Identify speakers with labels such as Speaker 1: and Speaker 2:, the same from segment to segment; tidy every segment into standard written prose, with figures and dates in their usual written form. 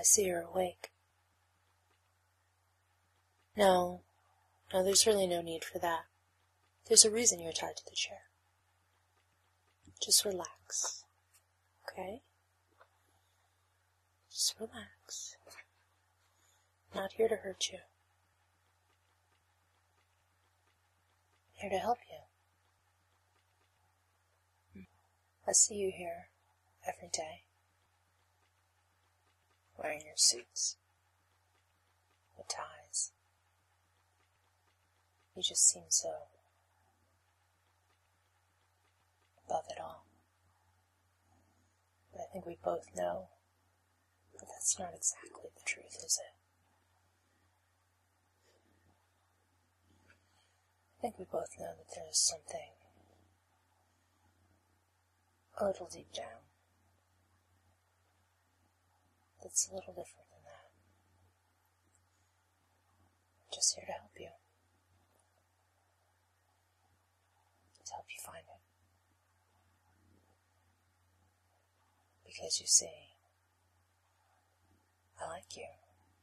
Speaker 1: see you're awake. No, there's really no need for that. There's a reason you're tied to the chair. Just relax, okay? Just relax. Not here to hurt you. Here to help you. I see you here every day, wearing your suits, with ties. You just seem so above it all. But I think we both know that that's not exactly the truth, is it? I think we both know that there's something a little deep down that's a little different than that. I'm just here to help you. To help you find it. Because you see, I like you.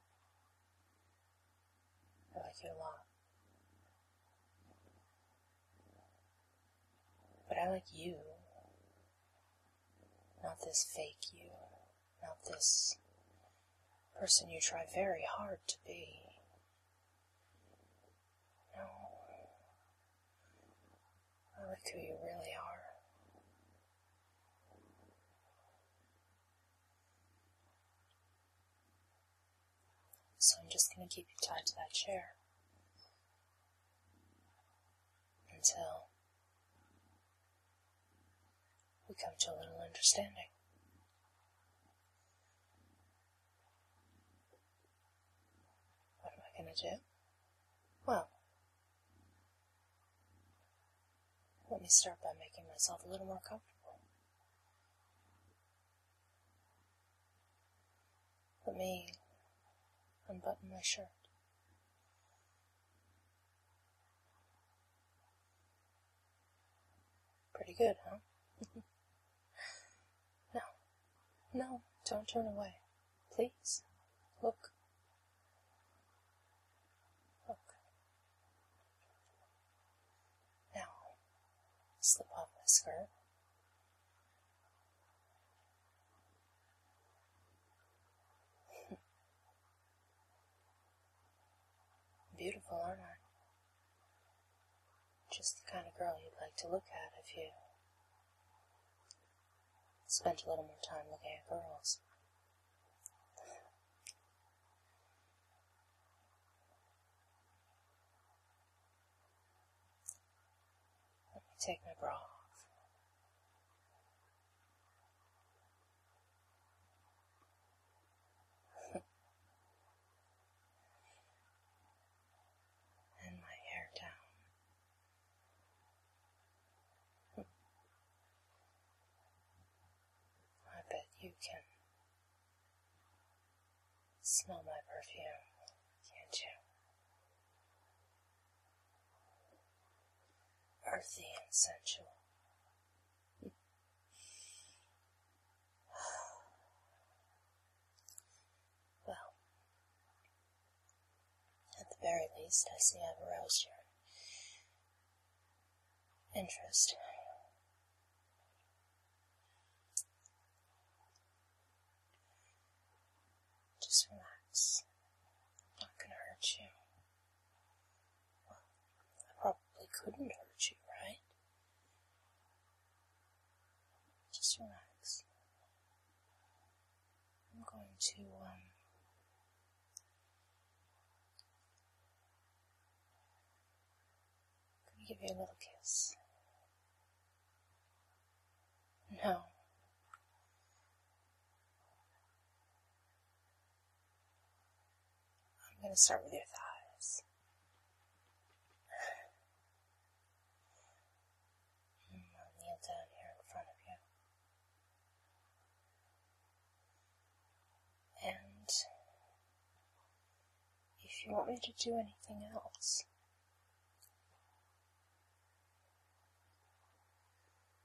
Speaker 1: I like you a lot. But I like you. Not this fake you. Not this person you try very hard to be. No. I like who you really are. So I'm just going to keep you tied to that chair until we come to a little understanding. What am I going to do? Well, let me start by making myself a little more comfortable. Let me unbutton my shirt. Pretty good, huh? No, don't turn away. Please. Look. Now, slip off my skirt. Beautiful, aren't I? Just the kind of girl you'd like to look at if you spent a little more time looking at girls. Let me take my bra off. And my hair down. I bet you can smell my perfume, can't you? Earthy and sensual. Well, at the very least, I see I've aroused your interest. Just relax. I'm not gonna hurt you. Well, I probably couldn't hurt you, right? Just relax. I'm going to, give you a little kiss. No. I'm going to start with your thighs. I'll kneel down here in front of you. And if you want me to do anything else,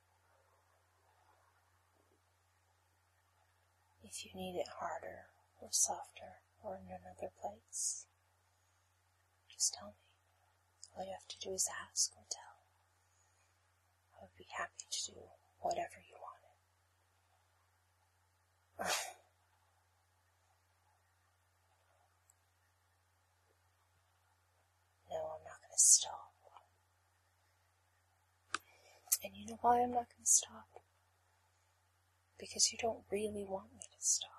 Speaker 1: if you need it harder or softer or in another place, just tell me. All you have to do is ask or tell. I would be happy to do whatever you wanted. No, I'm not going to stop. And you know why I'm not going to stop? Because you don't really want me to stop.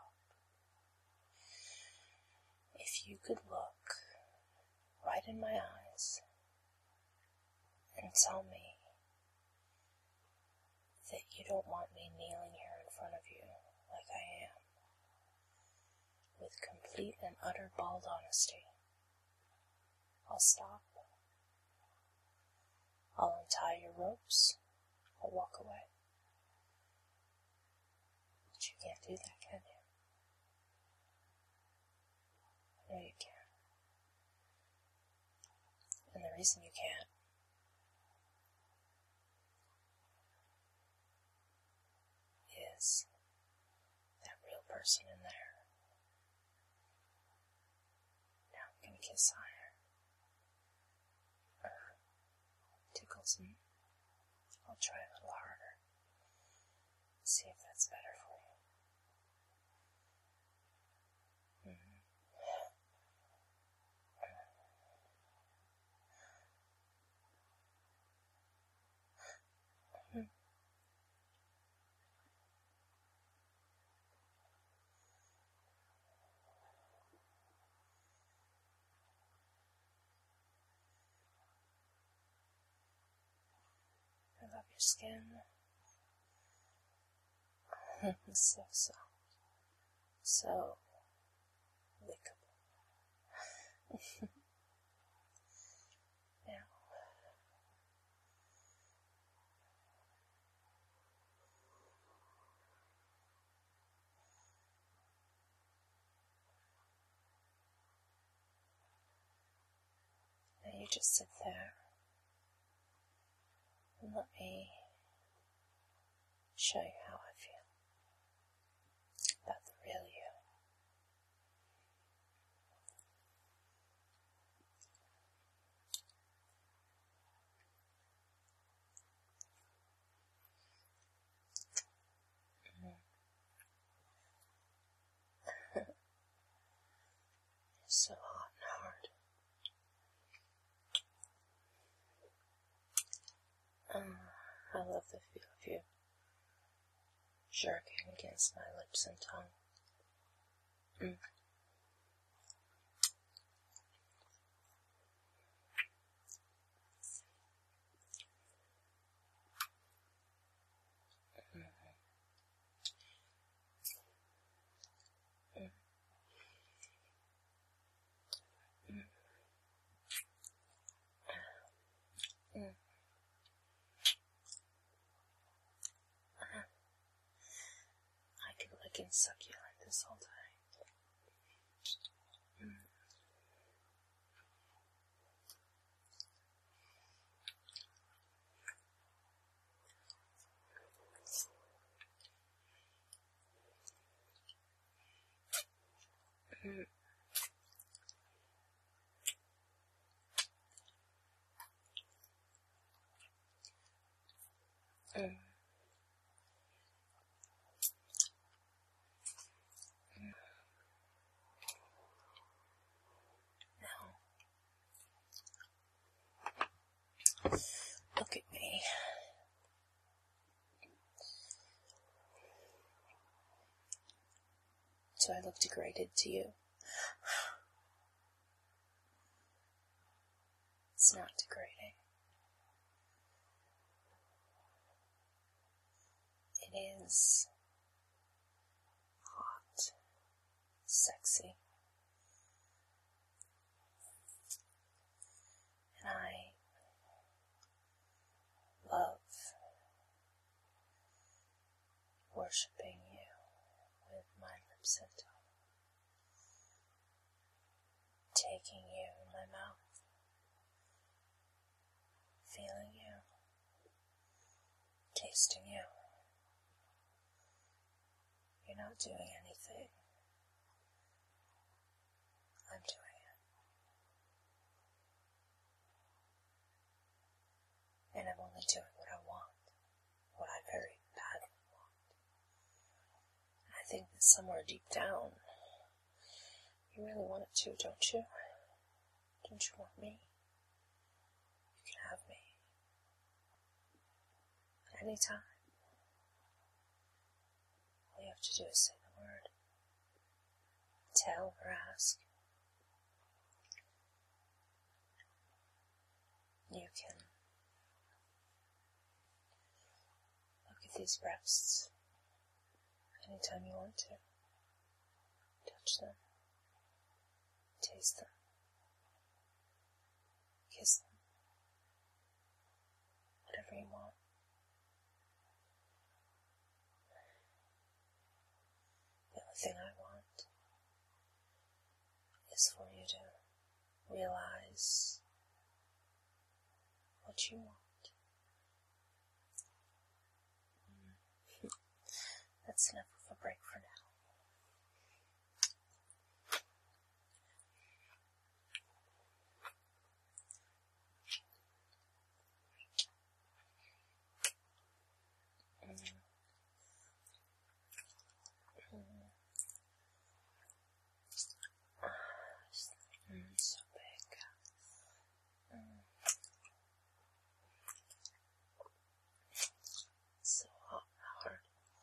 Speaker 1: If you could look right in my eyes and tell me that you don't want me kneeling here in front of you like I am, with complete and utter bald honesty, I'll stop. I'll untie your ropes. I'll walk away. But you can't do that, can you? No, you can't. And the reason you can't is that real person in there. Now I'm going to kiss higher. Tickles me. I'll try a little harder. See if that's better for you. I love your skin. So soft. So lickable. Now, you just sit there and let me show you how I feel about the real you. You're so hot and hard. I love the feel of you jerking against my lips and tongue. I could lick and suck you like this all day. Look at me. Do I look degraded to you? It's not degrading. It is hot, sexy, and I love worshipping you with my lips and tongue, taking you in my mouth, feeling you, tasting you. You're not doing anything only doing what I want, what I very badly want. And I think that somewhere deep down, you really want it too, don't you? Don't you want me? You can have me. At any time. All you have to do is say the word. Tell or ask. You can look at these breasts anytime you want to. Touch them. Taste them. Kiss them. Whatever you want. The only thing I want is for you to realize what you want. That's enough of a break for now. So big. So hot and hard.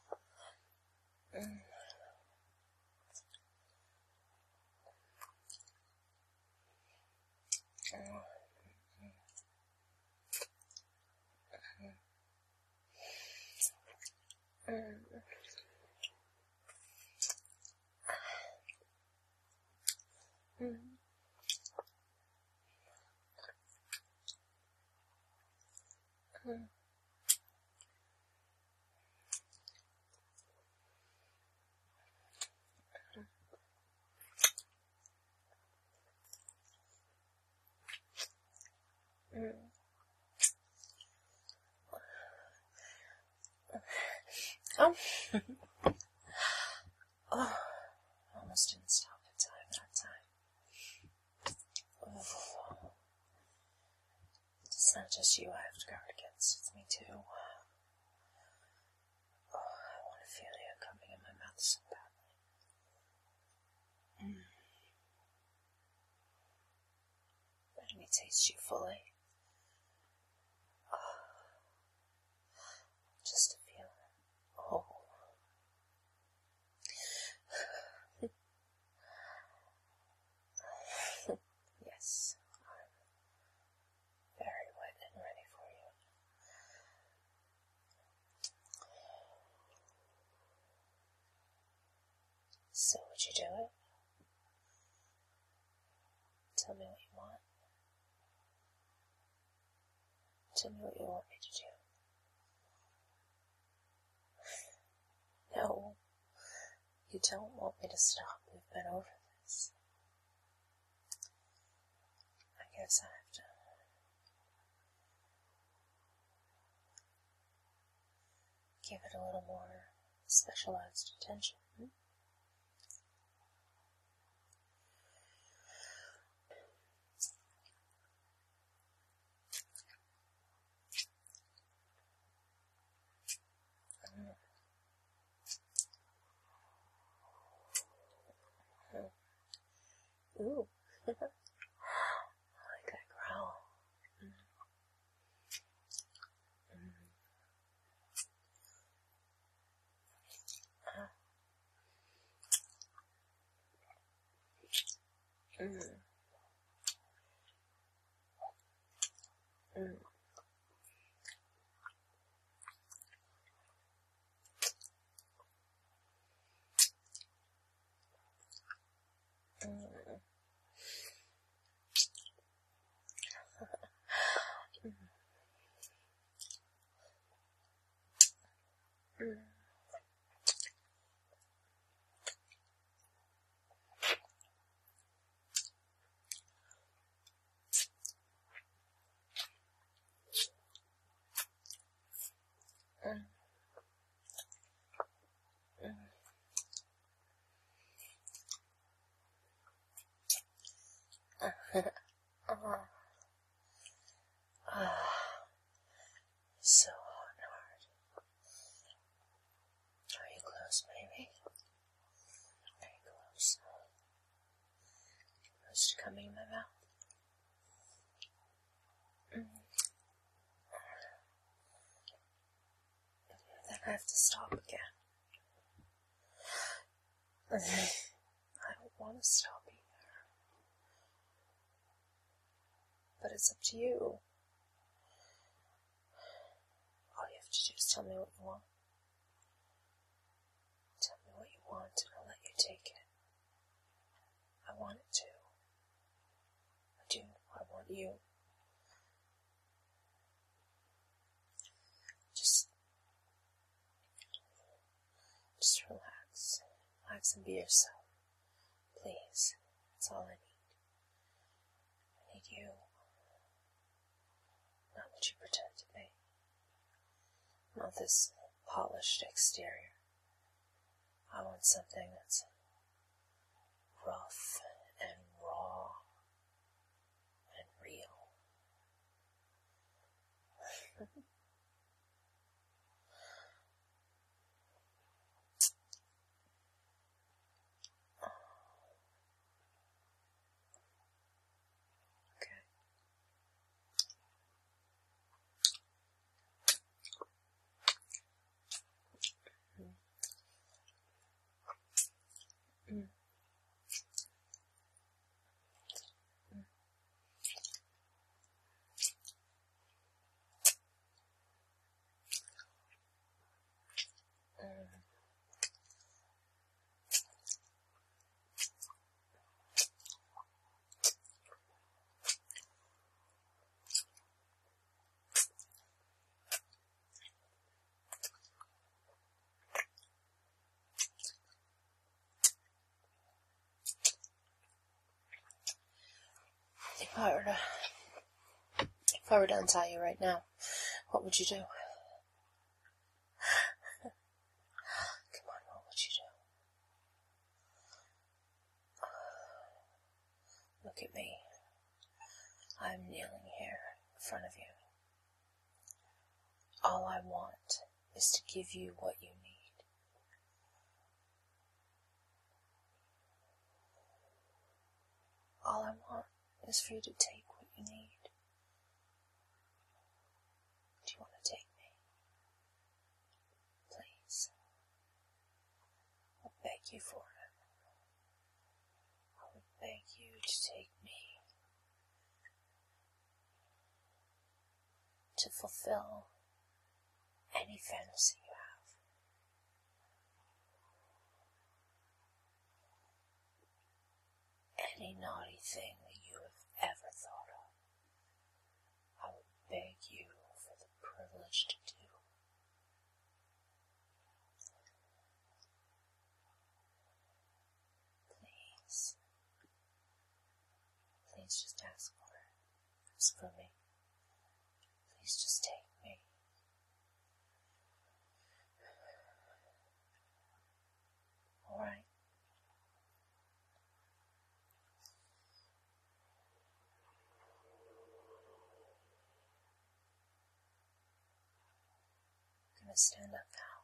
Speaker 1: Oh, almost didn't stop in time that time. Oh. It's not just you I have to guard against, it's me too. Oh, I want to feel you coming in my mouth so badly. Let me taste you fully. Just to feel it. Oh. Yes, I'm very wet and ready for you. So would you do it? Tell me what you want. Tell me what you want me to do. No, you don't want me to stop. We've been over this. I guess I have to give it a little more specialized attention. Ooh. I like that growl. close to coming in my mouth. Then I have to stop again. I don't want to stop either. But it's up to you. All you have to do is tell me what you want. Tell me what you want and I'll let you take it. I want it too. I do. I want you. Just relax. Relax and be yourself. Please. That's all I need. I need you. Not what you pretend to be. Not this polished exterior. I want something that's rough and raw and real. If I were to untie you right now, what would you do? Come on, what would you do? Look at me. I'm kneeling here in front of you. All I want is to give you what you need. All I want is for you to take what you need. Do you want to take me? Please. I'll beg you for it. I would beg you to take me. To fulfill any fantasy you have. Any naughty thing that you have ever thought of, I would beg you for the privilege to do. Please. Please just ask for it. Ask for me. Please just take me. All right. I'm going to stand up now.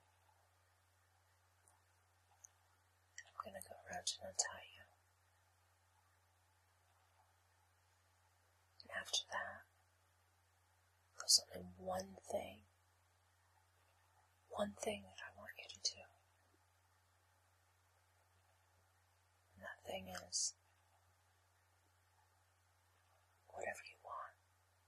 Speaker 1: I'm going to go around and untie you. And after that, there's only one thing that I want you to do. And that thing is